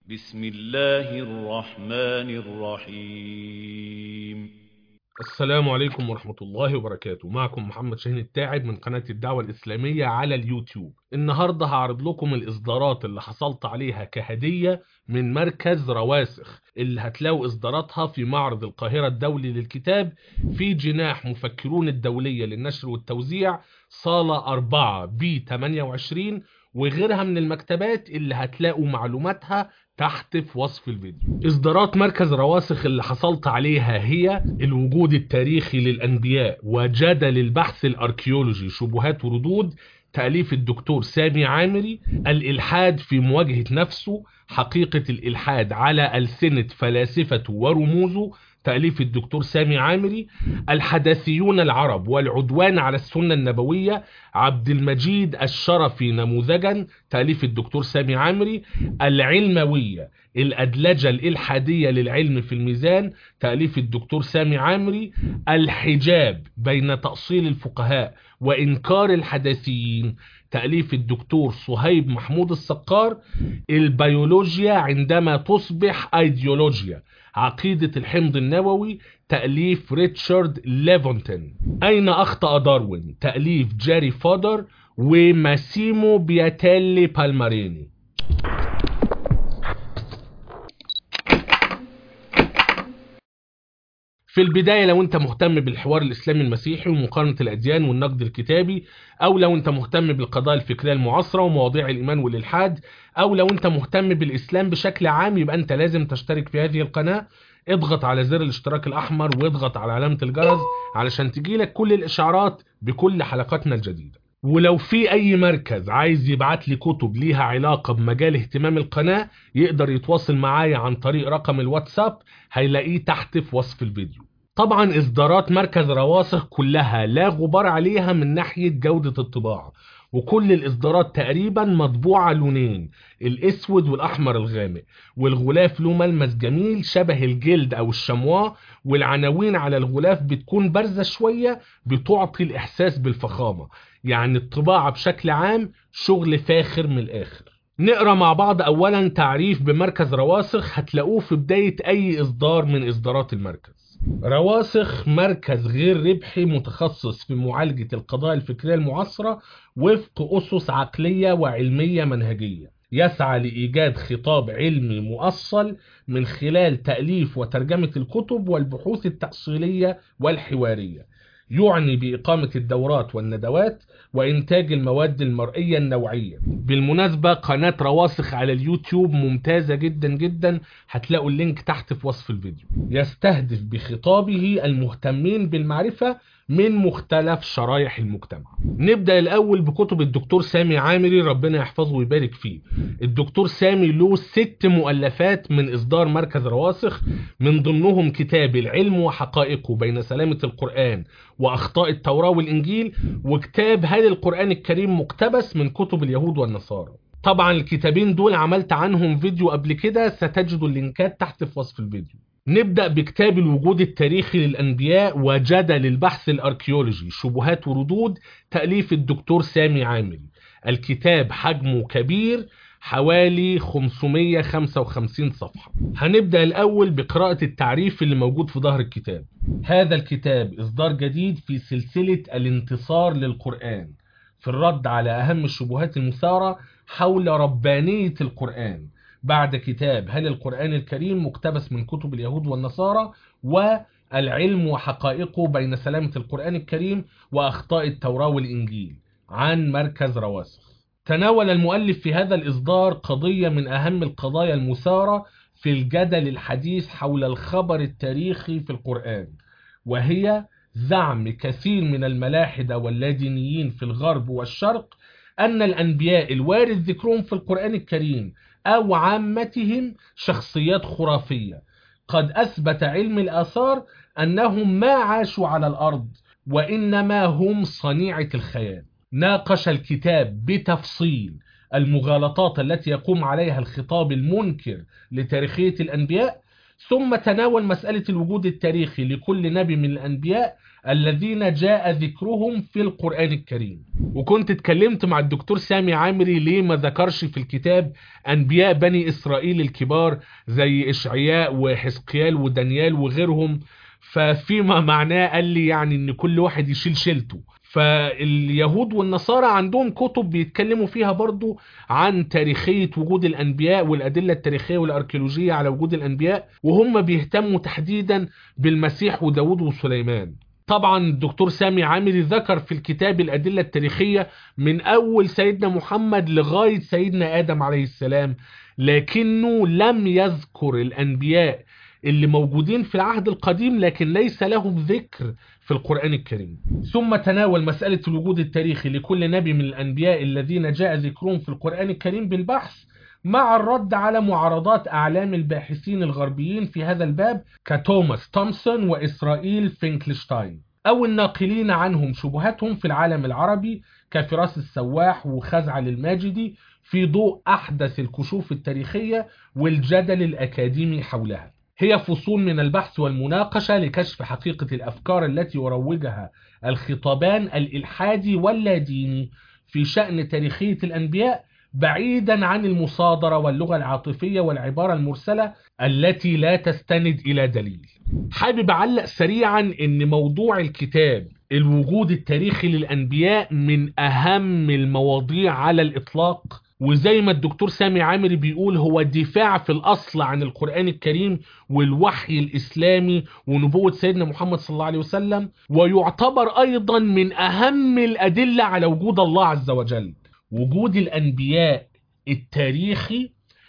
بسم الله الرحمن الرحيم. السلام عليكم ورحمة الله وبركاته. معكم محمد شاهين التاعب من قناة الدعوة الإسلامية على اليوتيوب. النهاردة هعرض لكم الإصدارات اللي حصلت عليها كهدية من مركز رواسخ، اللي هتلاقوا إصداراتها في معرض القاهرة الدولي للكتاب في جناح مفكرون الدولية للنشر والتوزيع، صالة 4B28، وغيرها من المكتبات اللي هتلاقوا معلوماتها تحت في وصف الفيديو. إصدارات مركز رواسخ اللي حصلت عليها هي الوجود التاريخي للأنبياء وجدل البحث الأركيولوجي، شبهات وردود، تأليف الدكتور سامي عامري. الإلحاد في مواجهة نفسه، حقيقة الإلحاد على ألسنة فلاسفته ورموزه، تأليف الدكتور سامي عامري. الحداثيون العرب والعدوان على السنة النبوية، عبد المجيد الشرفي نموذجا، تأليف الدكتور سامي عامري. العلموية، الأدلجة الإلحادية للعلم في الميزان، تأليف الدكتور سامي عامري. الحجاب بين تأصيل الفقهاء وإنكار الحداثيين، تأليف الدكتور صهيب محمود السقار. البيولوجيا عندما تصبح أيديولوجيا، عقيدة الحمض النووي، تأليف ريتشارد ليفونتن. أين أخطأ داروين، تأليف جاري فودر وماسيمو بياتيلي بالماريني. في البداية، لو انت مهتم بالحوار الإسلامي المسيحي ومقارنة الأديان والنقد الكتابي، أو لو انت مهتم بالقضايا الفكرية المعاصرة ومواضيع الإيمان والإلحاد، أو لو انت مهتم بالإسلام بشكل عام، يبقى انت لازم تشترك في هذه القناة. اضغط على زر الاشتراك الأحمر واضغط على علامة الجرس علشان تجيلك كل الإشعارات بكل حلقاتنا الجديدة. ولو في أي مركز عايز يبعت لي كتب ليها علاقة بمجال اهتمام القناة، يقدر يتواصل معايا عن طريق رقم الواتساب، هيلاقيه تحت في وصف الفيديو. طبعا إصدارات مركز رواسخ كلها لا غبار عليها من ناحية جودة الطباعة، وكل الإصدارات تقريبا مطبوعة لونين، الأسود والأحمر الغامق، والغلاف له ملمس جميل شبه الجلد أو الشمواه، والعناوين على الغلاف بتكون بارزة شوية بتعطي الإحساس بالفخامة. يعني الطباعة بشكل عام شغل فاخر من الآخر. نقرأ مع بعض أولا تعريف بمركز رواسخ، هتلاقوه في بداية أي إصدار من إصدارات المركز. رواسخ مركز غير ربحي متخصص في معالجة القضايا الفكرية المعاصرة وفق أسس عقلية وعلمية منهجية، يسعى لإيجاد خطاب علمي مؤصل من خلال تأليف وترجمة الكتب والبحوث التأصيلية والحوارية، يعني بإقامة الدورات والندوات وإنتاج المواد المرئية النوعية. بالمناسبة، قناة رواسخ على اليوتيوب ممتازة جدا جدا، هتلاقوا اللينك تحت في وصف الفيديو. يستهدف بخطابه المهتمين بالمعرفة من مختلف شرائح المجتمع. نبدأ الأول بكتب الدكتور سامي عامري، ربنا يحفظه ويبارك فيه. الدكتور سامي له 6 مؤلفات من إصدار مركز رواسخ، من ضمنهم كتاب العلم وحقائقه بين سلامة القرآن وأخطاء التوراة والإنجيل، وكتاب هل القرآن الكريم مقتبس من كتب اليهود والنصارى. طبعا الكتابين دول عملت عنهم فيديو قبل كده، ستجدوا اللينكات تحت في وصف الفيديو. نبدأ بكتاب الوجود التاريخي للأنبياء وجدل البحث الأركيولوجي، شبهات وردود، تأليف الدكتور سامي عامري. الكتاب حجمه كبير، حوالي 555 صفحة. هنبدأ الأول بقراءة التعريف اللي موجود في ظهر الكتاب. هذا الكتاب إصدار جديد في سلسلة الانتصار للقرآن، في الرد على أهم الشبهات المثارة حول ربانية القرآن، بعد كتاب هل القرآن الكريم مقتبس من كتب اليهود والنصارى، والعلم وحقائقه بين سلامة القرآن الكريم وأخطاء التوراة والإنجيل، عن مركز رواسخ. تناول المؤلف في هذا الإصدار قضية من أهم القضايا المثارة في الجدل الحديث حول الخبر التاريخي في القرآن، وهي زعم كثير من الملاحدة واللادينيين في الغرب والشرق أن الأنبياء الوارد ذكرهم في القرآن الكريم أو عامتهم شخصيات خرافية، قد أثبت علم الآثار أنهم ما عاشوا على الأرض، وإنما هم صنيعة الخيال. ناقش الكتاب بتفصيل المغالطات التي يقوم عليها الخطاب المنكر لتاريخية الأنبياء، ثم تناول مسألة الوجود التاريخي لكل نبي من الأنبياء الذين جاء ذكرهم في القرآن الكريم. وكنت اتكلمت مع الدكتور سامي عامري ليه ما ذكرش في الكتاب أنبياء بني إسرائيل الكبار زي إشعياء وحزقيال ودانيال وغيرهم، ففيما معناه قال لي يعني ان كل واحد يشيل شيلته. فاليهود والنصارى عندهم كتب بيتكلموا فيها برضو عن تاريخية وجود الأنبياء والأدلة التاريخية والأركيولوجية على وجود الأنبياء، وهم بيهتموا تحديدا بالمسيح وداود وسليمان. طبعا الدكتور سامي عامري ذكر في الكتاب الأدلة التاريخية من أول سيدنا محمد لغاية سيدنا آدم عليه السلام، لكنه لم يذكر الأنبياء اللي موجودين في العهد القديم لكن ليس لهم ذكر في القرآن الكريم. ثم تناول مسألة الوجود التاريخي لكل نبي من الأنبياء الذين جاء ذكرهم في القرآن الكريم بالبحث، مع الرد على معارضات أعلام الباحثين الغربيين في هذا الباب كتوماس تومسون وإسرائيل فينكلشتاين، أو الناقلين عنهم شبهاتهم في العالم العربي كفراس السواح وخزعل الماجدي، في ضوء أحدث الكشوف التاريخية والجدل الأكاديمي حولها. هي فصول من البحث والمناقشة لكشف حقيقة الأفكار التي يروجها الخطابان الإلحادي واللاديني في شأن تاريخية الأنبياء، بعيدا عن المصادرة واللغة العاطفية والعبارة المرسلة التي لا تستند إلى دليل. حابب أعلق سريعا أن موضوع الكتاب الوجود التاريخي للأنبياء من أهم المواضيع على الإطلاق، وزي ما الدكتور سامي عامري بيقول هو دفاع في الأصل عن القرآن الكريم والوحي الإسلامي ونبوة سيدنا محمد صلى الله عليه وسلم، ويعتبر أيضا من أهم الأدلة على وجود الله عز وجل. وجود الأنبياء التاريخي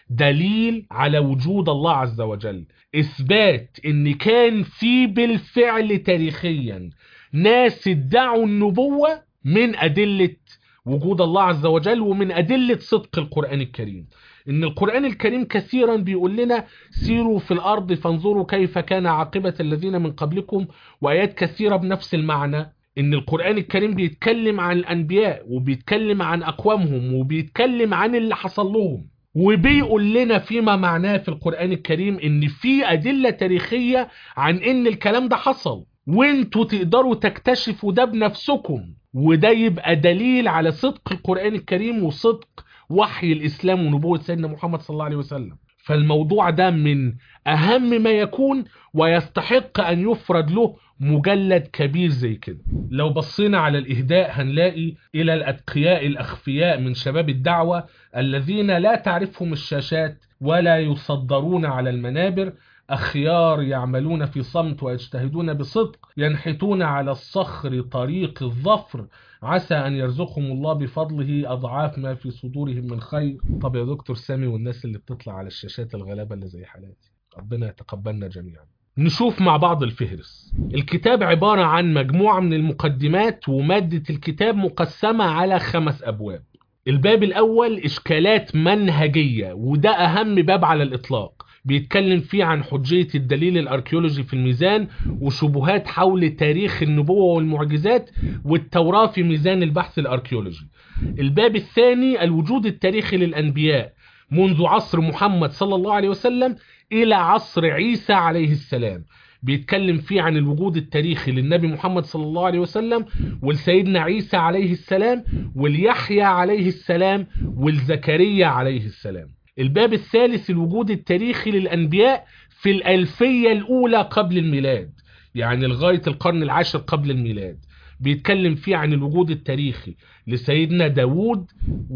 دليل على وجود الله عز وجل، إثبات إن كان في بالفعل تاريخيا ناس ادعوا النبوة من أدلة وجود الله عز وجل ومن أدلة صدق القرآن الكريم. إن القرآن الكريم كثيرا بيقول لنا سيروا في الأرض فانظروا كيف كان عاقبة الذين من قبلكم، وآيات كثيرة بنفس المعنى. إن القرآن الكريم بيتكلم عن الأنبياء وبيتكلم عن أقوامهم وبيتكلم عن اللي حصل لهم، وبيقول لنا فيما معناه في القرآن الكريم إن في أدلة تاريخية عن إن الكلام ده حصل، وانتوا تقدروا تكتشفوا ده بنفسكم، وده يبقى دليل على صدق القرآن الكريم وصدق وحي الإسلام ونبوة سيدنا محمد صلى الله عليه وسلم. فالموضوع ده من أهم ما يكون ويستحق أن يفرد له مجلد كبير زي كده. لو بصينا على الإهداء هنلاقي إلى الأتقياء الأخفياء من شباب الدعوة الذين لا تعرفهم الشاشات ولا يصدرون على المنابر، أخيار يعملون في صمت ويجتهدون بصدق، ينحتون على الصخر طريق الظفر، عسى أن يرزقهم الله بفضله أضعاف ما في صدورهم من خير. طب يا دكتور سامي والناس اللي بتطلع على الشاشات الغلابة اللي زي حالاتي، ربنا يتقبلنا جميعا. نشوف مع بعض الفهرس. الكتاب عبارة عن مجموعة من المقدمات، ومادة الكتاب مقسمة على 5 أبواب. الباب الأول إشكالات منهجية، وده أهم باب على الإطلاق، بيتكلم فيه عن حجية الدليل الأركيولوجي في الميزان وشبهات حول تاريخ النبوة والمعجزات والتوراة في ميزان البحث الأركيولوجي. الباب الثاني الوجود التاريخي للأنبياء منذ عصر محمد صلى الله عليه وسلم إلى عصر عيسى عليه السلام، بيتكلم فيه عن الوجود التاريخي للنبي محمد صلى الله عليه وسلم والسيدنا عيسى عليه السلام واليحيى عليه السلام والزكريا عليه السلام. الباب الثالث الوجود التاريخي للأنبياء في الألفية الأولى قبل الميلاد، يعني لغاية القرن العاشر قبل الميلاد، بيتكلم فيه عن الوجود التاريخي لسيدنا داود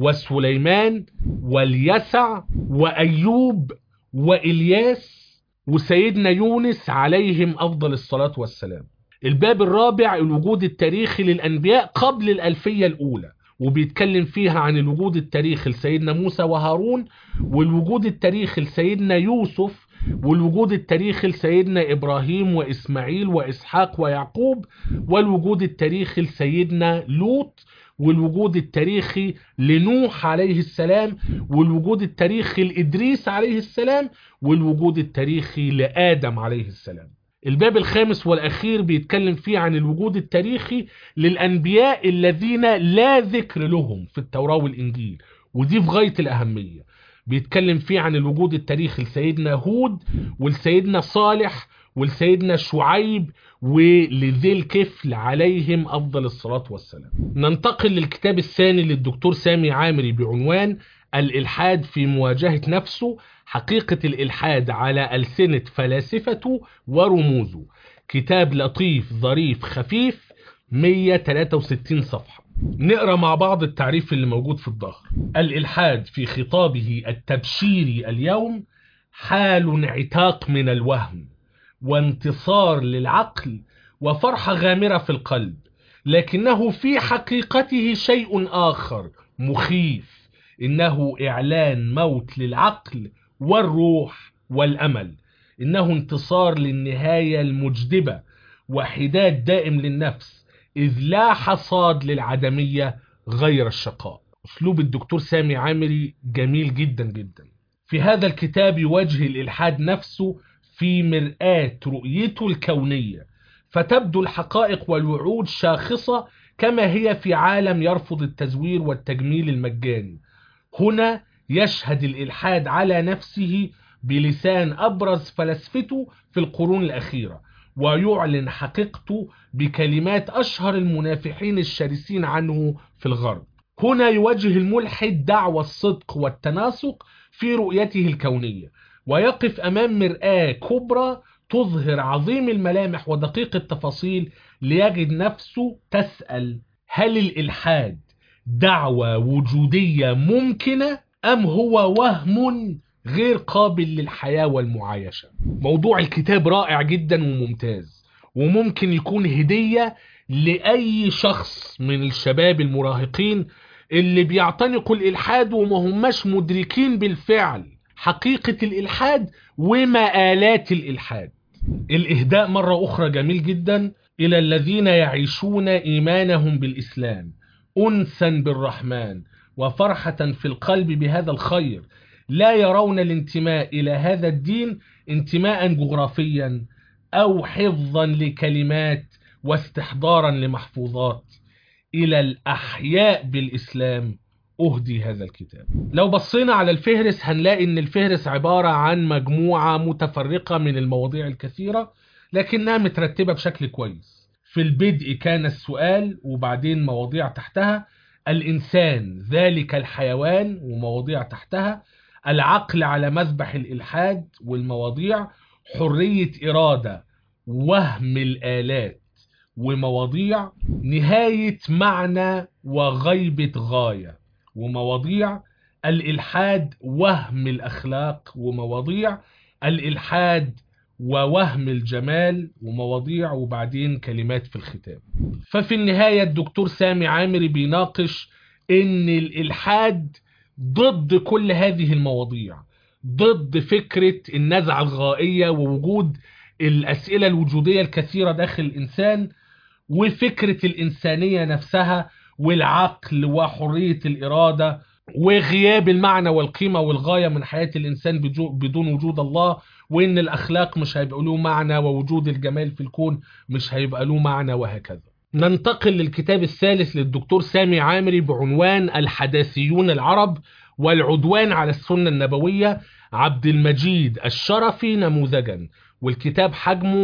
وسليمان واليسع وأيوب وإلياس وسيدنا يونس عليهم أفضل الصلاة والسلام. الباب الرابع الوجود التاريخي للأنبياء قبل الألفية الأولى، وبيتكلم فيها عن الوجود التاريخي لسيدنا موسى وهارون، والوجود التاريخي لسيدنا يوسف، والوجود التاريخي لسيدنا إبراهيم وإسماعيل وإسحاق ويعقوب، والوجود التاريخي لسيدنا لوط، والوجود التاريخي لنوح عليه السلام، والوجود التاريخي لإدريس عليه السلام، والوجود التاريخي لآدم عليه السلام. الباب الخامس والأخير بيتكلم فيه عن الوجود التاريخي للأنبياء الذين لا ذكر لهم في التوراة والإنجيل، ودي في غاية الأهمية. بيتكلم فيه عن الوجود التاريخي لسيدنا هود ولسيدنا صالح ولسيدنا شعيب ولذي الكفل عليهم أفضل الصلاة والسلام. ننتقل للكتاب الثاني للدكتور سامي عامري بعنوان الإلحاد في مواجهة نفسه، حقيقة الإلحاد على ألسنة فلاسفته ورموزه. كتاب لطيف ظريف خفيف، 163 صفحة. نقرأ مع بعض التعريف اللي موجود في الظهر. الإلحاد في خطابه التبشيري اليوم حال انعتاق من الوهم وانتصار للعقل وفرحة غامرة في القلب، لكنه في حقيقته شيء آخر مخيف، إنه إعلان موت للعقل والروح والأمل، إنه انتصار للنهاية المجدبة وحداد دائم للنفس، إذ لا حصاد للعدمية غير الشقاء. أسلوب الدكتور سامي عامري جميل جدا جدا. في هذا الكتاب يواجه الإلحاد نفسه في مرآة رؤيته الكونية، فتبدو الحقائق والوعود شاخصة كما هي في عالم يرفض التزوير والتجميل المجاني. هنا يشهد الإلحاد على نفسه بلسان أبرز فلاسفته في القرون الأخيرة، ويعلن حقيقته بكلمات أشهر المنافحين الشرسين عنه في الغرب. هنا يوجه الملحد دعوى الصدق والتناسق في رؤيته الكونية، ويقف أمام مرآة كبرى تظهر عظيم الملامح ودقيق التفاصيل، ليجد نفسه تسأل: هل الإلحاد دعوة وجودية ممكنة أم هو وهم غير قابل للحياة والمعايشة؟ موضوع الكتاب رائع جدا وممتاز، وممكن يكون هدية لأي شخص من الشباب المراهقين اللي بيعتنقوا الإلحاد وما هماش مدركين بالفعل حقيقة الإلحاد ومآلات الإلحاد. الإهداء مرة أخرى جميل جدا إلى الذين يعيشون إيمانهم بالإسلام أنسا بالرحمن وفرحة في القلب بهذا الخير، لا يرون الانتماء إلى هذا الدين انتماء جغرافيا أو حفظا لكلمات واستحضارا لمحفوظات. إلى الأحياء بالإسلام أهدي هذا الكتاب. لو بصينا على الفهرس هنلاقي إن الفهرس عبارة عن مجموعة متفرقة من المواضيع الكثيرة لكنها مترتبة بشكل كويس. في البدء كان السؤال، وبعدين مواضيع تحتها: الإنسان ذلك الحيوان، ومواضيع تحتها: العقل على مذبح الإلحاد، والمواضيع: حرية إرادة، وهم الآلات، ومواضيع: نهاية معنى وغيبة غاية، ومواضيع: الإلحاد وهم الأخلاق، ومواضيع: الإلحاد ووهم الجمال، ومواضيع، وبعدين كلمات في الختام. ففي النهاية الدكتور سامي عامري بيناقش إن الإلحاد ضد كل هذه المواضيع، ضد فكرة النزعة الغائية ووجود الأسئلة الوجودية الكثيرة داخل الإنسان، وفكرة الإنسانية نفسها، والعقل وحرية الإرادة، وغياب المعنى والقيمة والغاية من حياة الإنسان بدون وجود الله، وإن الأخلاق مش هيبقى له معنى، ووجود الجمال في الكون مش هيبقى له معنى، وهكذا. ننتقل للكتاب الثالث للدكتور سامي عامري بعنوان الحداثيون العرب والعدوان على السنة النبوية، عبد المجيد الشرفي نموذجا، والكتاب حجمه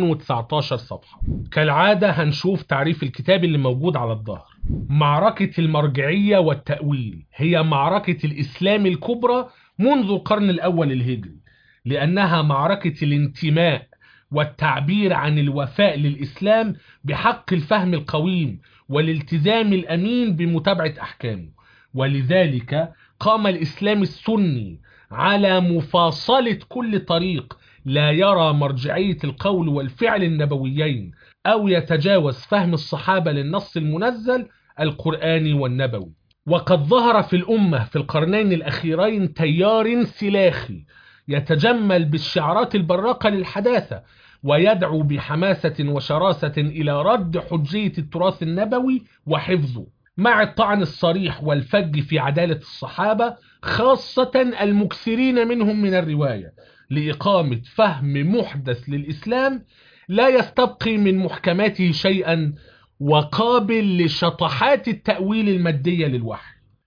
219 صفحة. كالعادة هنشوف تعريف الكتاب اللي موجود على الظهر. معركة المرجعية والتأويل هي معركة الإسلام الكبرى منذ القرن الأول الهجري، لأنها معركة الانتماء والتعبير عن الوفاء للإسلام بحق الفهم القويم والالتزام الأمين بمتابعة أحكامه. ولذلك قام الإسلام السني على مفاصلة كل طريق لا يرى مرجعية القول والفعل النبويين أو يتجاوز فهم الصحابة للنص المنزل القرآني والنبوي. وقد ظهر في الأمة في القرنين الأخيرين تيار سلاخي يتجمل بالشعارات البراقة للحداثة، ويدعو بحماسة وشراسة إلى رد حجية التراث النبوي وحفظه، مع الطعن الصريح والفج في عدالة الصحابة، خاصة المكثرين منهم من الرواية، لإقامة فهم محدث للإسلام لا يستبقي من محكماته شيئا، وقابل لشطحات التأويل المادية للوحي.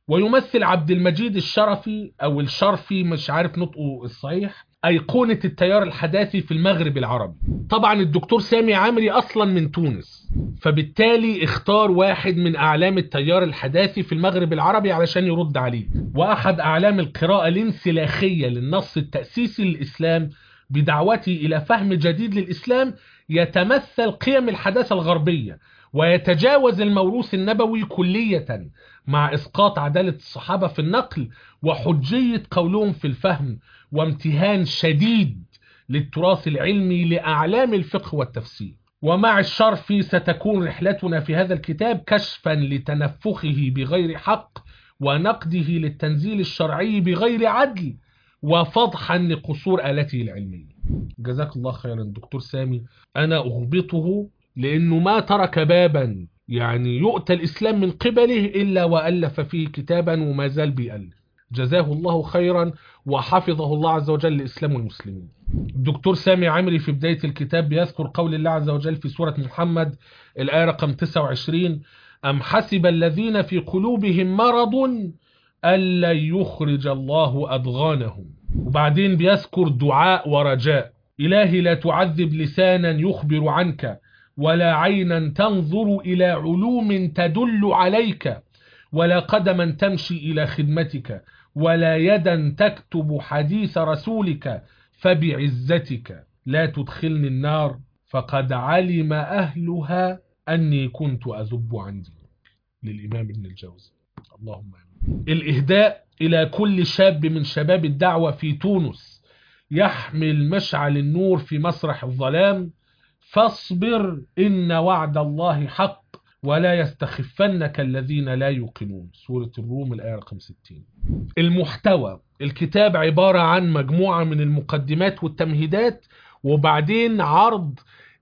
ويمثل عبد المجيد الشرفي أو الشرفي، مش عارف نطقه الصحيح، أيقونة التيار الحداثي في المغرب العربي. طبعا الدكتور سامي عامري أصلا من تونس، فبالتالي اختار واحد من أعلام التيار الحداثي في المغرب العربي علشان يرد عليه، وأحد أعلام القراءة الانسلاخية للنص التأسيسي للإسلام بدعوته إلى فهم جديد للإسلام يتمثل قيم الحداثة الغربية ويتجاوز الموروث النبوي كلية، مع إسقاط عدالة الصحابة في النقل وحجية قولهم في الفهم، وامتهان شديد للتراث العلمي لأعلام الفقه والتفسير. ومع الشرفي ستكون رحلتنا في هذا الكتاب كشفا لتنفخه بغير حق، ونقده للتنزيل الشرعي بغير عدل، وفضحا لقصور آلته العلمية. جزاك الله خيرا دكتور سامي. أنا أغبطه لأنه ما ترك بابا يعني يؤتى الإسلام من قبله إلا وألف فيه كتابا وما زال بيألف. جزاه الله خيرا وحفظه الله عز وجل الإسلام والمسلمين. الدكتور سامي عامري في بداية الكتاب بيذكر قول الله عز وجل في سورة محمد الآية رقم 29: أم حسب الذين في قلوبهم مرض ألا يخرج الله أضغانهم. وبعدين بيذكر دعاء ورجاء: إلهي لا تعذب لسانا يخبر عنك، ولا عينا تنظر إلى علوم تدل عليك، ولا قدما تمشي إلى خدمتك، ولا يدا تكتب حديث رسولك، فبعزتك لا تدخلني النار فقد علم أهلها أني كنت أذب عن دينك. للإمام ابن الجوزي. اللهم آمين. الإهداء إلى كل شاب من شباب الدعوة في تونس يحمل مشعل النور في مسرح الظلام: فاصبر إن وعد الله حق ولا يستخفنك الذين لا يوقنون. سورة الروم الآية رقم 60. المحتوى: الكتاب عبارة عن مجموعة من المقدمات والتمهيدات، وبعدين عرض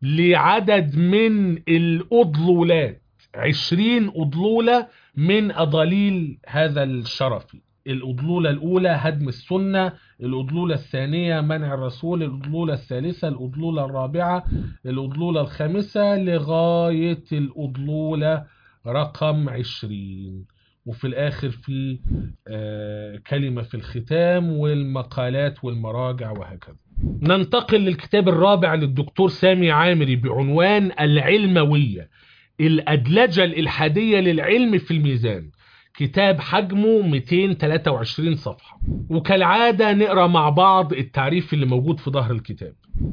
لعدد من الأضلولات، 20 أضلولة من أضاليل هذا الشرفي. الأضلولة الأولى هدم السنة، الأضلولة الثانية منع الرسول، الأضلولة الثالثة، الأضلولة الرابعة، الأضلولة الخامسة، لغاية الأضلولة رقم 20. وفي الآخر في كلمة في الختام والمقالات والمراجع وهكذا. ننتقل للكتاب الرابع للدكتور سامي عامري بعنوان العلموية: الأدلجة الإلحادية للعلم في الميزان. كتاب حجمه 223 صفحة. وكالعادة نقرأ مع بعض التعريف اللي موجود في ظهر الكتاب.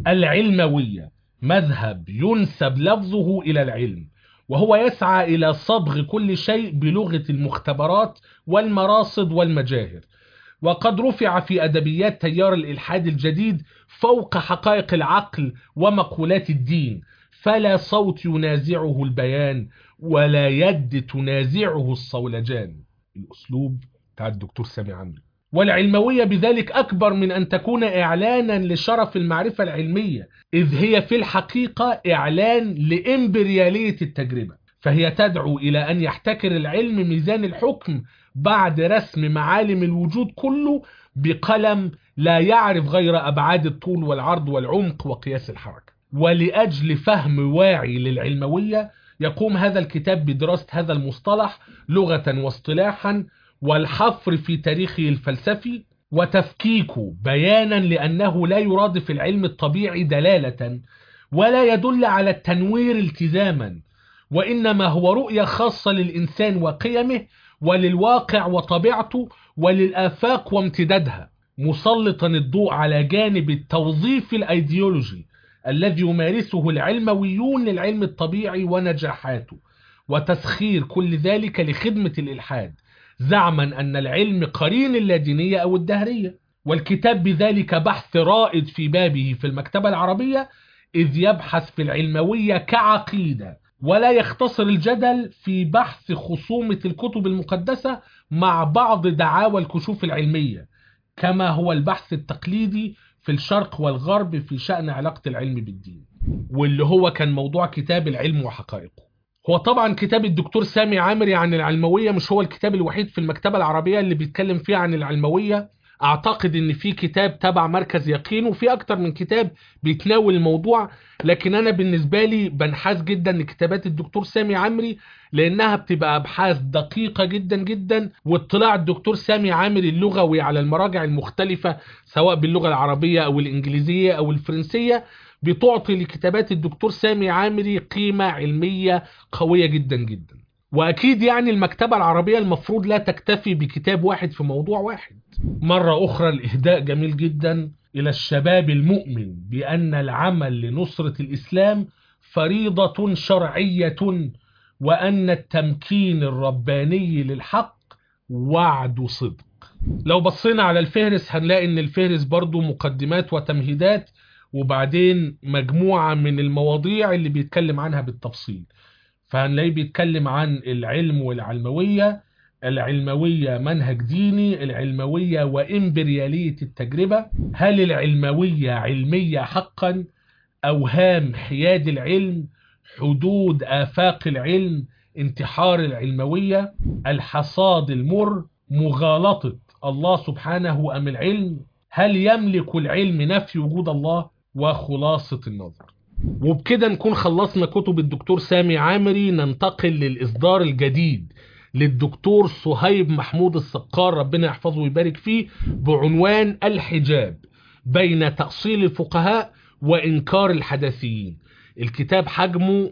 العلموية مذهب ينسب لفظه إلى العلم، وهو يسعى إلى صبغ كل شيء بلغة المختبرات والمراصد والمجاهر، وقد رفع في أدبيات تيار الإلحاد الجديد فوق حقائق العقل ومقولات الدين، فلا صوت ينازعه البيان ولا يد تنازعه الصولجان. الأسلوب بتاع الدكتور سامي عامري. والعلموية بذلك أكبر من أن تكون إعلانا لشرف المعرفة العلمية، إذ هي في الحقيقة إعلان لإمبريالية التجربة، فهي تدعو إلى أن يحتكر العلم ميزان الحكم بعد رسم معالم الوجود كله بقلم لا يعرف غير أبعاد الطول والعرض والعمق وقياس الحركة. ولأجل فهم واعي للعلموية يقوم هذا الكتاب بدراسة هذا المصطلح لغة واصطلاحا، والحفر في تاريخه الفلسفي، وتفكيكه بيانا لأنه لا يرادف العلم الطبيعي دلالة، ولا يدل على التنوير التزاما، وإنما هو رؤية خاصة للإنسان وقيمه وللواقع وطبيعته وللآفاق وامتدادها، مسلطا الضوء على جانب التوظيف الأيديولوجي الذي يمارسه العلمويون للعلم الطبيعي ونجاحاته، وتسخير كل ذلك لخدمة الإلحاد، زعما أن العلم قرين اللادينية أو الدهرية. والكتاب بذلك بحث رائد في بابه في المكتبة العربية، إذ يبحث في العلموية كعقيدة، ولا يختصر الجدل في بحث خصومة الكتب المقدسة مع بعض دعاوى الكشوف العلمية، كما هو البحث التقليدي في الشرق والغرب في شأن علاقة العلم بالدين، واللي هو كان موضوع كتاب العلم وحقائقه. هو طبعا كتاب الدكتور سامي عامري عن العلموية مش هو الكتاب الوحيد في المكتبة العربية اللي بيتكلم فيه عن العلموية، اعتقد ان في كتاب تبع مركز يقين وفي اكتر من كتاب بيتناول الموضوع، لكن انا بالنسبة لي بنحاز جدا لكتابات الدكتور سامي عمري، لانها بتبقى ابحاث دقيقة جدا جدا، واطلاع الدكتور سامي عمري اللغوي على المراجع المختلفة سواء باللغة العربية او الانجليزية او الفرنسية بتعطي لكتابات الدكتور سامي عامري قيمة علمية قوية جدا جدا. وأكيد يعني المكتبة العربية المفروض لا تكتفي بكتاب واحد في موضوع واحد. مرة أخرى الإهداء جميل جدا إلى الشباب المؤمن بأن العمل لنصرة الإسلام فريضة شرعية، وأن التمكين الرباني للحق وعد صدق. لو بصينا على الفهرس هنلاقي ان الفهرس برضو مقدمات وتمهيدات، وبعدين مجموعة من المواضيع اللي بيتكلم عنها بالتفصيل. فهنلاقيه بيتكلم عن العلم والعلموية، العلموية منهج ديني، العلموية وإمبريالية التجربة، هل العلموية علمية حقا، أوهام حياد العلم، حدود آفاق العلم، انتحار العلموية، الحصاد المر، مغالطة الله سبحانه أم العلم، هل يملك العلم نفي وجود الله، وخلاصة النظر. وبكده نكون خلصنا كتب الدكتور سامي عامري. ننتقل للإصدار الجديد للدكتور صهيب محمود السقار ربنا يحفظه ويبارك فيه، بعنوان الحجاب بين تأصيل الفقهاء وإنكار الحداثيين. الكتاب حجمه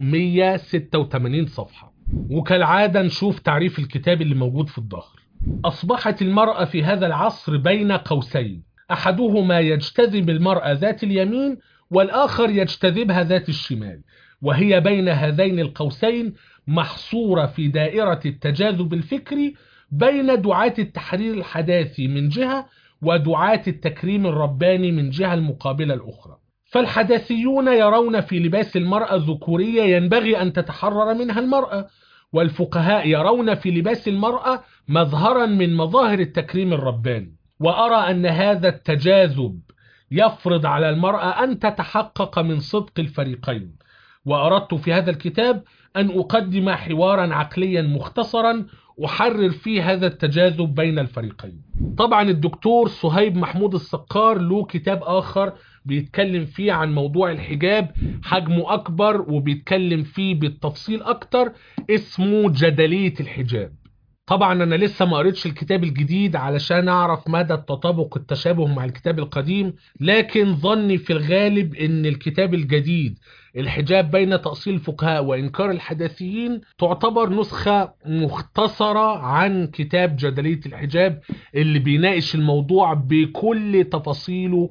186 صفحة. وكالعادة نشوف تعريف الكتاب اللي موجود في الظهر. أصبحت المرأة في هذا العصر بين قوسين، أحدهما يجتذب المرأة ذات اليمين والآخر يجتذبها ذات الشمال، وهي بين هذين القوسين محصورة في دائرة التجاذب الفكري بين دعاة التحرير الحداثي من جهة ودعاة التكريم الرباني من جهة المقابلة الأخرى. فالحداثيون يرون في لباس المرأة ذكورية ينبغي أن تتحرر منها المرأة، والفقهاء يرون في لباس المرأة مظهرا من مظاهر التكريم الرباني. وأرى أن هذا التجاذب يفرض على المرأة أن تتحقق من صدق الفريقين. وأردت في هذا الكتاب أن أقدم حوارا عقليا مختصرا أحرر فيه هذا التجاذب بين الفريقين. طبعا الدكتور صهيب محمود السقار له كتاب آخر بيتكلم فيه عن موضوع الحجاب، حجمه أكبر وبيتكلم فيه بالتفصيل أكتر، اسمه جدلية الحجاب. طبعا أنا لسه ما قريتش الكتاب الجديد علشان أعرف مدى التطابق التشابه مع الكتاب القديم، لكن ظني في الغالب أن الكتاب الجديد الحجاب بين تأصيل الفقهاء وإنكار الحداثيين تعتبر نسخة مختصرة عن كتاب جدلية الحجاب اللي بيناقش الموضوع بكل تفاصيله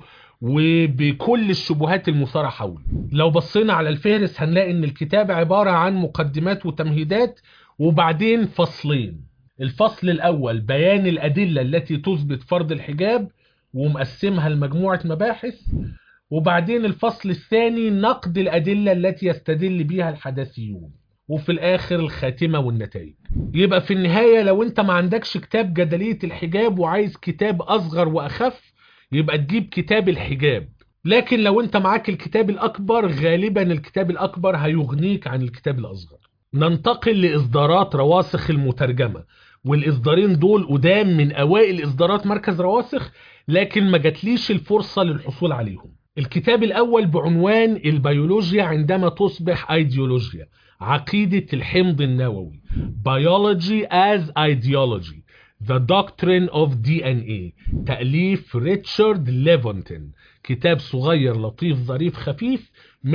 وبكل الشبهات المثارة حوله. لو بصينا على الفهرس هنلاقي أن الكتاب عبارة عن مقدمات وتمهيدات وبعدين فصلين. الفصل الأول بيان الأدلة التي تثبت فرض الحجاب ومقسمها لمجموعة مباحث، وبعدين الفصل الثاني نقد الأدلة التي يستدل بها الحداثيون، وفي الآخر الخاتمة والنتائج. يبقى في النهاية لو انت ما عندكش كتاب جدلية الحجاب وعايز كتاب أصغر وأخف يبقى تجيب كتاب الحجاب، لكن لو انت معاك الكتاب الأكبر غالبا الكتاب الأكبر هيغنيك عن الكتاب الأصغر. ننتقل لإصدارات رواسخ المترجمة، والإصدارين دول قدام من أوائل إصدارات مركز رواسخ لكن ما جاتليش الفرصة للحصول عليهم. الكتاب الأول بعنوان البيولوجيا عندما تصبح أيديولوجيا، عقيدة الحمض النووي، Biology as Ideology, The Doctrine of DNA، تأليف ريتشارد ليفونتن. كتاب صغير لطيف ظريف خفيف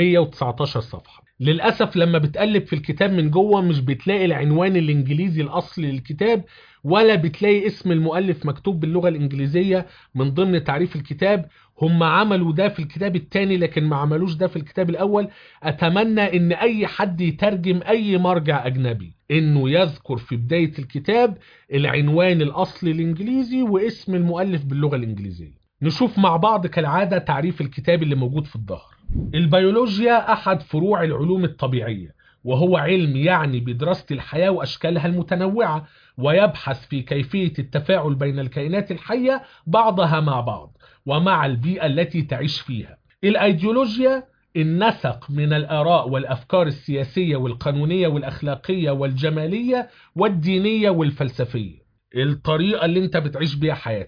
119 صفحة. للأسف لما بتقلب في الكتاب من جوه مش بتلاقي العنوان الإنجليزي الأصلي للكتاب ولا بتلاقي اسم المؤلف مكتوب باللغة الإنجليزية من ضمن تعريف الكتاب. هم عملوا ده في الكتاب الثاني لكن ما عملوش ده في الكتاب الأول. أتمنى إن أي حد يترجم أي مرجع أجنبي إنه يذكر في بداية الكتاب العنوان الأصلي الإنجليزي واسم المؤلف باللغة الإنجليزية. نشوف مع بعض كالعادة تعريف الكتاب اللي موجود في الظهر. البيولوجيا أحد فروع العلوم الطبيعية، وهو علم يعني بدراسة الحياة وأشكالها المتنوعة، ويبحث في كيفية التفاعل بين الكائنات الحية بعضها مع بعض ومع البيئة التي تعيش فيها. الأيديولوجيا النسق من الآراء والأفكار السياسية والقانونية والأخلاقية والجمالية والدينية والفلسفية، الطريقة اللي انت بتعيش بيها حياتك.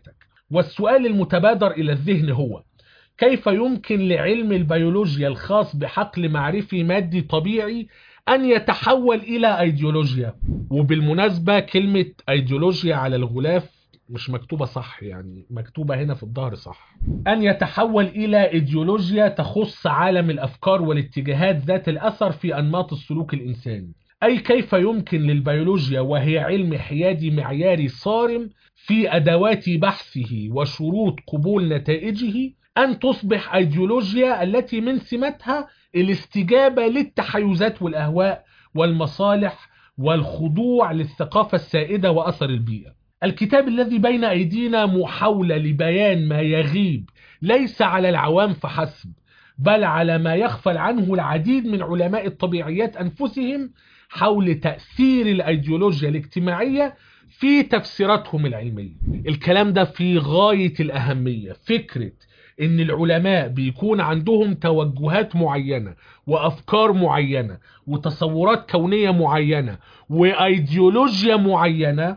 والسؤال المتبادر إلى الذهن هو: كيف يمكن لعلم البيولوجيا الخاص بحقل معرفي مادي طبيعي أن يتحول إلى أيديولوجيا؟ وبالمناسبة كلمة أيديولوجيا على الغلاف مش مكتوبة صح، يعني مكتوبة هنا في الظهر صح. أن يتحول إلى أيديولوجيا تخص عالم الأفكار والاتجاهات ذات الأثر في أنماط السلوك الإنساني. أي كيف يمكن للبيولوجيا، وهي علم حيادي معياري صارم في أدوات بحثه وشروط قبول نتائجه، أن تصبح أيديولوجيا التي من سمتها الاستجابة للتحيزات والأهواء والمصالح والخضوع للثقافة السائدة وأثر البيئة. الكتاب الذي بين أيدينا محاولة لبيان ما يغيب ليس على العوام فحسب، بل على ما يغفل عنه العديد من علماء الطبيعيات أنفسهم حول تأثير الأيديولوجيا الاجتماعية في تفسيراتهم العلمية. الكلام ده في غاية الأهمية. فكرة ان العلماء بيكون عندهم توجهات معينة وافكار معينة وتصورات كونية معينة وايديولوجيا معينة،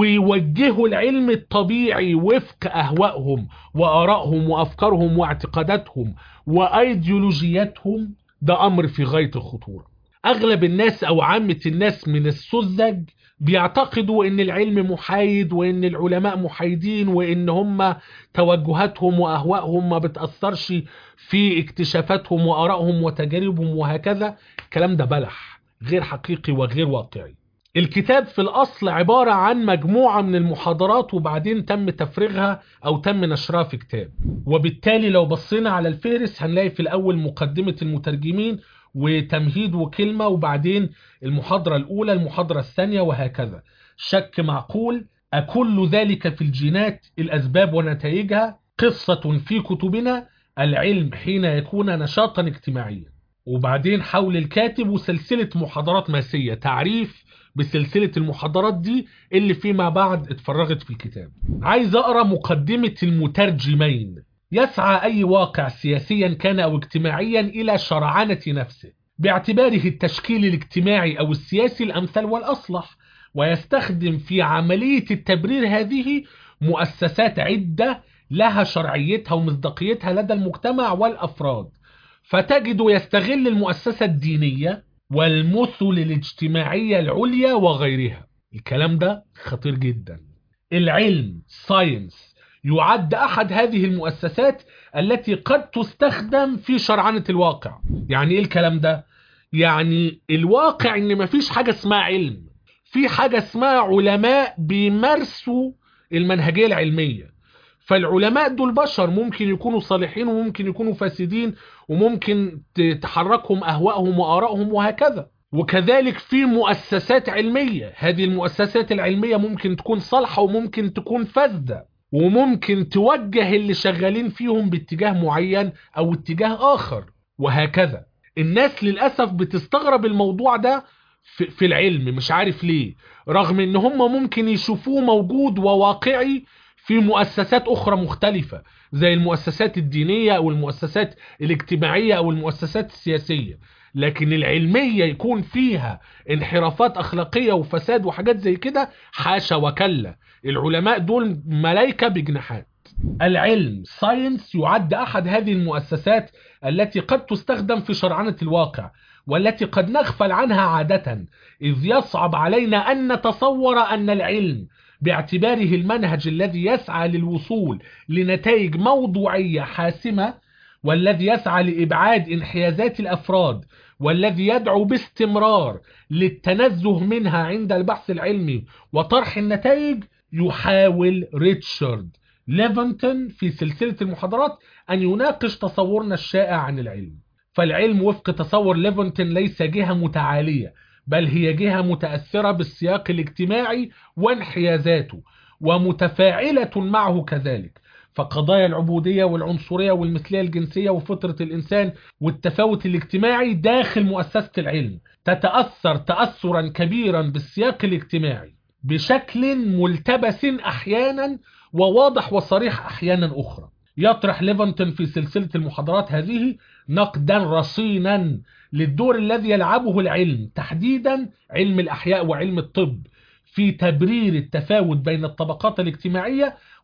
ويوجهوا العلم الطبيعي وفق اهوائهم وارائهم وافكارهم واعتقاداتهم وايديولوجياتهم، ده امر في غاية الخطورة. اغلب الناس او عامة الناس من السذج بيعتقدوا ان العلم محايد وان العلماء محايدين وان هم توجهاتهم واهوائهم ما بتأثرش في اكتشافاتهم وارائهم وتجاربهم وهكذا. الكلام ده بلح غير حقيقي وغير واقعي. الكتاب في الاصل عبارة عن مجموعة من المحاضرات وبعدين تم تفريغها او تم نشرها في كتاب، وبالتالي لو بصينا على الفهرس هنلاقي في الاول مقدمة المترجمين وتمهيد وكلمة، وبعدين المحاضرة الأولى، المحاضرة الثانية، وهكذا. شك معقول. أكل ذلك في الجينات، الأسباب ونتائجها، قصة في كتبنا، العلم حين يكون نشاطا اجتماعيا. وبعدين حول الكاتب وسلسلة محاضرات ماسية، تعريف بسلسلة المحاضرات دي اللي فيما بعد اتفرغت في الكتاب. عايز أقرأ مقدمة المترجمين. يسعى أي واقع سياسيا كان أو اجتماعيا إلى شرعنة نفسه باعتباره التشكيل الاجتماعي أو السياسي الأمثل والأصلح، ويستخدم في عملية التبرير هذه مؤسسات عدة لها شرعيتها ومصداقيتها لدى المجتمع والأفراد، فتجد يستغل المؤسسة الدينية والمثل الاجتماعية العليا وغيرها. الكلام ده خطير جدا. العلم ساينس يعد أحد هذه المؤسسات التي قد تستخدم في شرعنة الواقع. يعني إيه الكلام ده؟ يعني الواقع إن مفيش حاجة اسمها علم، في حاجة اسمها علماء بيمارسوا المنهجية العلمية. فالعلماء دول بشر، ممكن يكونوا صالحين وممكن يكونوا فاسدين، وممكن تحركهم أهوائهم وآرائهم وهكذا. وكذلك في مؤسسات علمية، هذه المؤسسات العلمية ممكن تكون صالحة وممكن تكون فاسدة، وممكن توجه اللي شغالين فيهم باتجاه معين أو اتجاه آخر وهكذا. الناس للأسف بتستغرب الموضوع ده في العلم، مش عارف ليه، رغم ان هم ممكن يشوفوه موجود وواقعي في مؤسسات أخرى مختلفة زي المؤسسات الدينية أو المؤسسات الاجتماعية أو المؤسسات السياسية. لكن العلمية يكون فيها انحرافات أخلاقية وفساد وحاجات زي كده، حاشا وكلا. العلماء دول ملايكة بجناحات. العلم ساينس يعد أحد هذه المؤسسات التي قد تستخدم في شرعنة الواقع، والتي قد نغفل عنها عادة، إذ يصعب علينا أن نتصور أن العلم باعتباره المنهج الذي يسعى للوصول لنتائج موضوعية حاسمة، والذي يسعى لإبعاد انحيازات الأفراد، والذي يدعو باستمرار للتنزه منها عند البحث العلمي وطرح النتائج، يحاول ريتشارد ليفنتون في سلسلة المحاضرات أن يناقش تصورنا الشائع عن العلم. فالعلم وفق تصور ليفنتون ليس جهة متعالية، بل هي جهة متأثرة بالسياق الاجتماعي وانحيازاته ومتفاعلة معه كذلك. فقضايا العبودية والعنصرية والمثلية الجنسية وفطرة الإنسان والتفاوت الاجتماعي داخل مؤسسة العلم تتأثر تأثرا كبيرا بالسياق الاجتماعي بشكل ملتبس أحيانا وواضح وصريح أحيانا أخرى. يطرح ليفنتون في سلسلة المحاضرات هذه نقدا رصينا للدور الذي يلعبه العلم، تحديدا علم الأحياء وعلم الطب، في تبرير التفاوت بين الطبقات الاجتماعية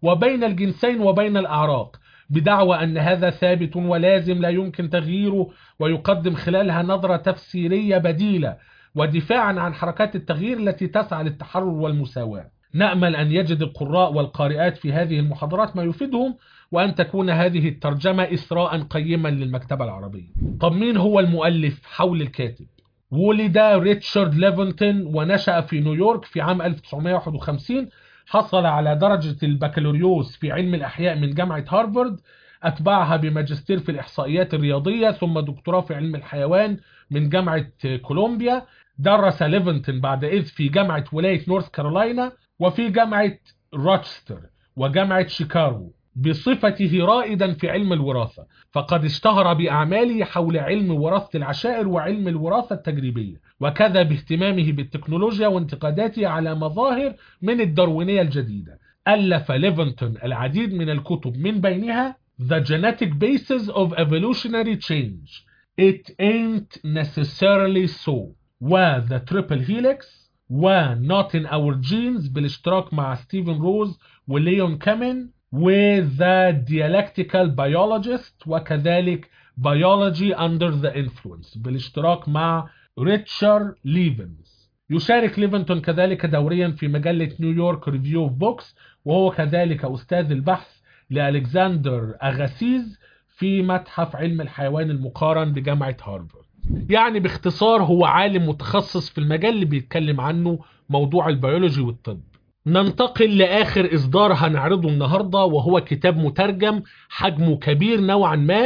وبين الجنسين وبين الأعراق، بدعوى أن هذا ثابت ولازم لا يمكن تغييره، ويقدم خلالها نظرة تفسيرية بديلة ودفاعا عن حركات التغيير التي تسعى للتحرر والمساواة. نأمل أن يجد القراء والقارئات في هذه المحاضرات ما يفيدهم، وأن تكون هذه الترجمة إثراء قيما للمكتبة العربية. طب مين هو المؤلف حول الكاتب؟ ولد ريتشارد ليفنتون ونشأ في نيويورك في عام 1951. حصل على درجة البكالوريوس في علم الأحياء من جامعة هارفارد، أتبعها بماجستير في الإحصائيات الرياضية، ثم دكتوراه في علم الحيوان من جامعة كولومبيا. درس ليفنتون بعد إذ في جامعة ولاية نورث كارولاينا وفي جامعة روتشستر وجامعة شيكاغو بصفته رائدا في علم الوراثة، فقد اشتهر بأعماله حول علم وراثة العشائر وعلم الوراثة التجريبية، وكذا باهتمامه بالتكنولوجيا وانتقاداته على مظاهر من الداروينية الجديدة. ألف ليفنتون العديد من الكتب، من بينها The Genetic Basis of Evolutionary Change, It Ain't Necessarily So, و The Triple Helix، و Not in Our Genes بالاشتراك مع ستيفن روز وليون كامين، و The Dialectical Biologist، وكذلك Biology Under the Influence بالاشتراك مع ريتشارد ليفنز. يشارك ليفنتون كذلك دوريا في مجلة نيويورك ريفيو اوف بوكس، وهو كذلك أستاذ البحث لألكسندر أغاسيز في متحف علم الحيوان المقارن بجامعة هارفارد. يعني باختصار هو عالم متخصص في المجال اللي بيتكلم عنه موضوع البيولوجي والطب. ننتقل لآخر إصدار هنعرضه النهاردة، وهو كتاب مترجم حجمه كبير نوعا ما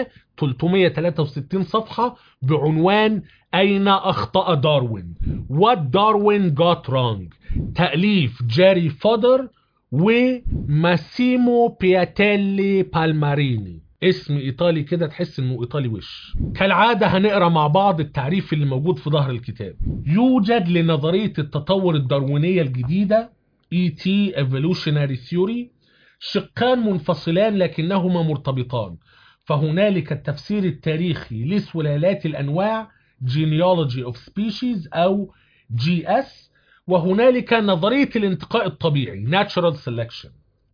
363 صفحة بعنوان أين أخطأ داروين؟ What Darwin Got Wrong، تأليف جاري فودر وماسيمو بياتيلي بالماريني. اسم إيطالي كده تحس إنه إيطالي وش. كالعادة هنقرأ مع بعض التعريف اللي موجود في ظهر الكتاب. يوجد لنظرية التطور الداروينية الجديدة ET Evolutionary Theory شقان منفصلان لكنهما مرتبطان، فهنالك التفسير التاريخي لسلالات الأنواع Genealogy of Species أو GS، وهنالك نظرية الانتقاء الطبيعي Natural Selection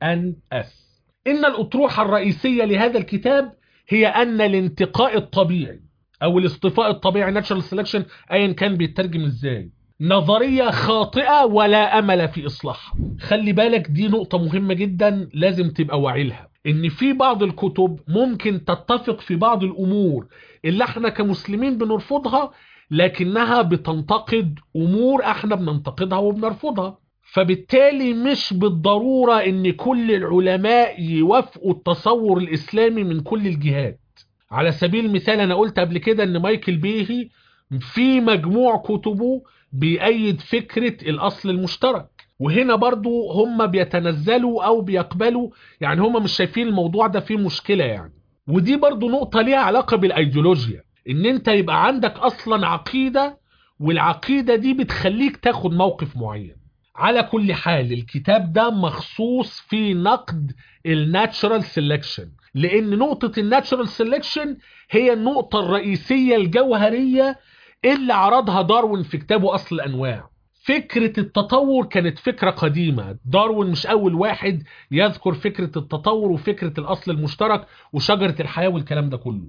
NS. إن الأطروحة الرئيسية لهذا الكتاب هي أن الانتقاء الطبيعي أو الاصطفاء الطبيعي Natural Selection أيا كان بيترجم إزاي نظرية خاطئة ولا أمل في إصلاحها. خلي بالك دي نقطة مهمة جدا لازم تبقى واعي لها، إن في بعض الكتب ممكن تتفق في بعض الأمور اللي احنا كمسلمين بنرفضها، لكنها بتنتقد أمور احنا بننتقدها وبنرفضها. فبالتالي مش بالضرورة إن كل العلماء يوافقوا التصور الإسلامي من كل الجهات. على سبيل المثال أنا قلت قبل كده إن مايكل بيهي في مجموع كتبه بيأيد فكرة الأصل المشترك، وهنا برضو هم بيتنزلوا أو بيقبلوا، يعني هم مش شايفين الموضوع ده فيه مشكلة يعني. ودي برضو نقطة ليها علاقة بالأيديولوجيا، إن أنت يبقى عندك أصلا عقيدة والعقيدة دي بتخليك تاخد موقف معين. على كل حال الكتاب ده مخصوص في نقد الناتشورال سيلكشن، لأن نقطة الناتشورال سيلكشن هي النقطة الرئيسية الجوهرية اللي عرضها داروين في كتابه أصل الأنواع. فكرة التطور كانت فكرة قديمة، داروين مش أول واحد يذكر فكرة التطور وفكرة الأصل المشترك وشجرة الحياة والكلام ده كله،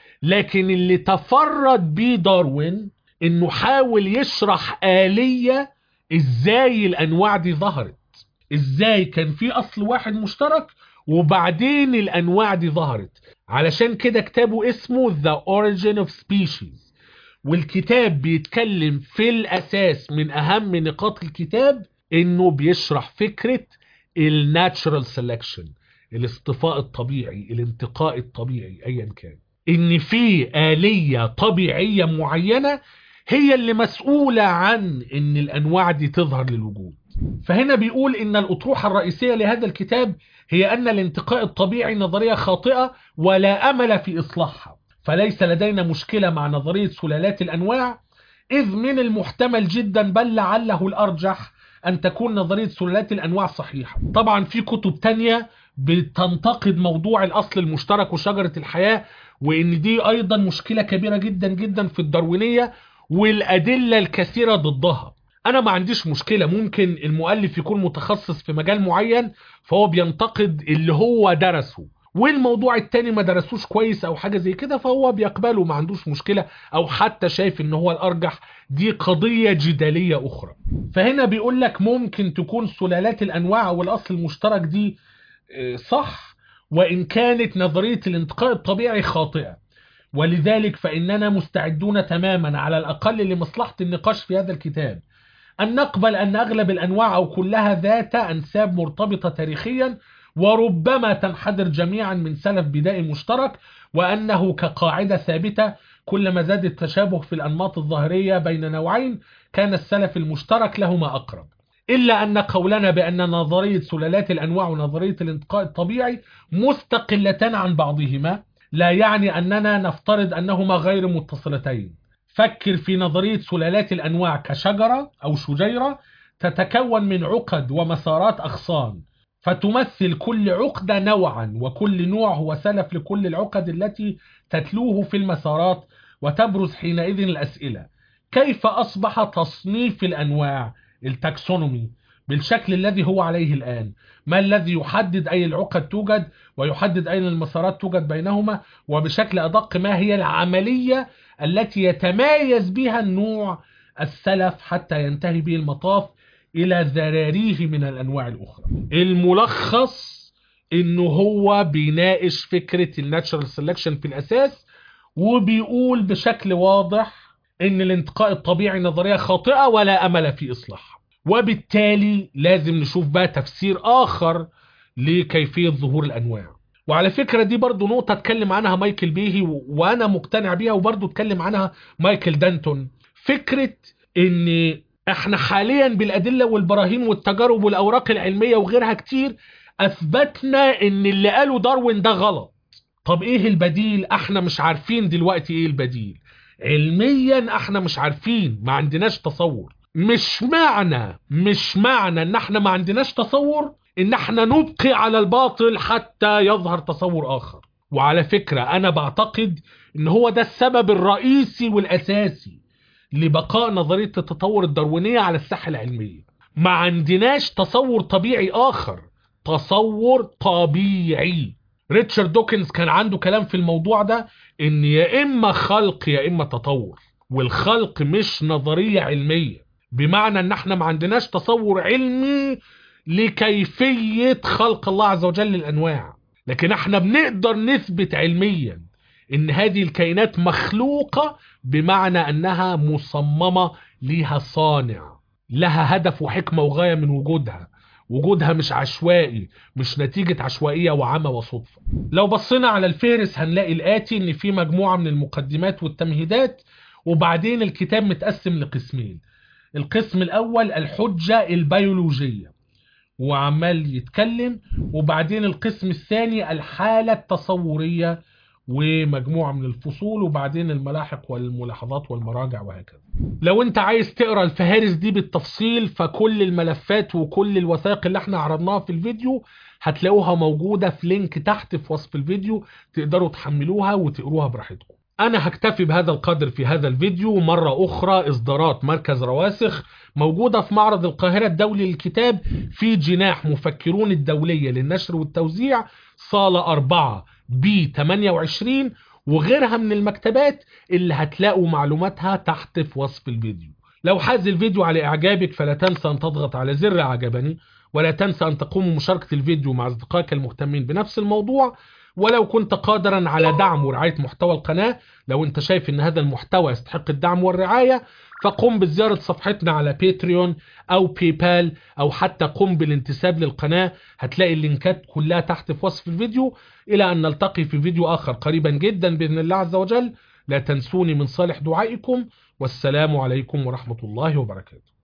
لكن اللي تفرد بيه داروين إنه حاول يشرح آلية إزاي الأنواع دي ظهرت، إزاي كان في أصل واحد مشترك وبعدين الأنواع دي ظهرت. علشان كده كتابه اسمه The Origin of Species، والكتاب بيتكلم في الأساس من أهم نقاط الكتاب إنه بيشرح فكرة الناتشورال سيلكشن، الاصطفاء الطبيعي، الانتقاء الطبيعي أيا كان، إن في آلية طبيعية معينة هي اللي مسؤولة عن إن الأنواع دي تظهر للوجود. فهنا بيقول إن الأطروحة الرئيسية لهذا الكتاب هي أن الانتقاء الطبيعي نظرية خاطئة ولا أمل في إصلاحها، فليس لدينا مشكلة مع نظرية سلالات الأنواع، إذ من المحتمل جدا بل لعله الأرجح أن تكون نظرية سلالات الأنواع صحيحة. طبعا في كتب تانية بتنتقد موضوع الأصل المشترك وشجرة الحياة، وإن دي أيضا مشكلة كبيرة جدا جدا في الداروينية والأدلة الكثيرة ضدها. انا ما عنديش مشكلة، ممكن المؤلف يكون متخصص في مجال معين فهو بينتقد اللي هو درسه، والموضوع التاني ما درسوش كويس او حاجة زي كده فهو بيقبله، ما عندوش مشكلة، او حتى شايف ان هو الارجح. دي قضية جدالية اخرى. فهنا بيقول لك ممكن تكون سلالات الانواع او الاصل المشترك دي صح، وان كانت نظرية الانتقاء الطبيعي خاطئة، ولذلك فإننا مستعدون تماما على الأقل لمصلحة النقاش في هذا الكتاب أن نقبل أن أغلب الأنواع أو كلها ذات أنساب مرتبطة تاريخيا، وربما تنحدر جميعا من سلف بدائي مشترك، وأنه كقاعدة ثابتة كلما زاد التشابه في الأنماط الظاهرية بين نوعين كان السلف المشترك لهما أقرب. إلا أن قولنا بأن نظرية سلالات الأنواع ونظرية الانتقاء الطبيعي مستقلتان عن بعضهما لا يعني أننا نفترض أنهما غير متصلتين. فكر في نظرية سلالات الأنواع كشجرة أو شجيرة تتكون من عقد ومسارات أغصان، فتمثل كل عقدة نوعا، وكل نوع هو سلف لكل العقد التي تتلوه في المسارات. وتبرز حينئذ الأسئلة: كيف أصبح تصنيف الأنواع التاكسونومي بالشكل الذي هو عليه الآن؟ ما الذي يحدد أي العقد توجد ويحدد أين المسارات توجد بينهما؟ وبشكل أدق ما هي العملية التي يتميز بها النوع السلف حتى ينتهي به المطاف إلى ذراريه من الأنواع الأخرى؟ الملخص إنه هو بيناقش فكرة الناتشرال سيلكشن في الأساس، وبيقول بشكل واضح إن الانتقاء الطبيعي نظرية خاطئة ولا أمل في إصلاحها، وبالتالي لازم نشوف بقى تفسير آخر لكيفية ظهور الأنواع. وعلى فكرة دي برضو نقطة اتكلم عنها مايكل بيهي وأنا مقتنع بيها، وبرضو اتكلم عنها مايكل دانتون. فكرة إن احنا حاليا بالأدلة والبراهين والتجارب والأوراق العلمية وغيرها كتير أثبتنا إن اللي قاله داروين ده غلط. طب إيه البديل؟ احنا مش عارفين دلوقتي إيه البديل. علميا احنا مش عارفين، ما عندناش تصور. مش معنى ان احنا ما عندناش تصور ان احنا نبقي على الباطل حتى يظهر تصور اخر. وعلى فكرة انا بعتقد ان هو ده السبب الرئيسي والاساسي لبقاء نظرية التطور الداروينية على الساحة العلمية. ما عندناش تصور طبيعي اخر، تصور طبيعي. ريتشارد دوكنز كان عنده كلام في الموضوع ده، ان يا اما خلق يا اما تطور، والخلق مش نظرية علمية، بمعنى ان احنا ما عندناش تصور علمي لكيفية خلق الله عز وجل للأنواع، لكن احنا بنقدر نثبت علميا ان هذه الكائنات مخلوقة، بمعنى انها مصممة لها صانع، لها هدف وحكمة وغاية من وجودها مش عشوائي، مش نتيجة عشوائية وعمى وصدفة. لو بصينا على الفهرس هنلاقي الآتي: ان في مجموعة من المقدمات والتمهيدات، وبعدين الكتاب متقسم لقسمين. القسم الأول الحجة البيولوجية وعمال يتكلم، وبعدين القسم الثاني الحالة التصورية ومجموعة من الفصول، وبعدين الملاحق والملاحظات والمراجع وهكذا. لو انت عايز تقرأ الفهارس دي بالتفصيل فكل الملفات وكل الوثائق اللي احنا عرضناها في الفيديو هتلاقوها موجودة في لينك تحت في وصف الفيديو، تقدروا تحملوها وتقروها براحتكم. انا هكتفي بهذا القدر في هذا الفيديو. مرة اخرى اصدارات مركز رواسخ موجودة في معرض القاهرة الدولي للكتاب في جناح مفكرون الدولية للنشر والتوزيع، صالة 4 B28، وغيرها من المكتبات اللي هتلاقوا معلوماتها تحت في وصف الفيديو. لو حاز الفيديو على اعجابك فلا تنسى ان تضغط على زر اعجبني، ولا تنسى ان تقوم بمشاركة الفيديو مع اصدقائك المهتمين بنفس الموضوع. ولو كنت قادرا على دعم ورعاية محتوى القناة، لو انت شايف ان هذا المحتوى يستحق الدعم والرعاية، فقم بزيارة صفحتنا على باتريون او بايبال، او حتى قم بالانتساب للقناة. هتلاقي اللينكات كلها تحت في وصف الفيديو. الى ان نلتقي في فيديو اخر قريبا جدا باذن الله عز وجل، لا تنسوني من صالح دعائكم، والسلام عليكم ورحمة الله وبركاته.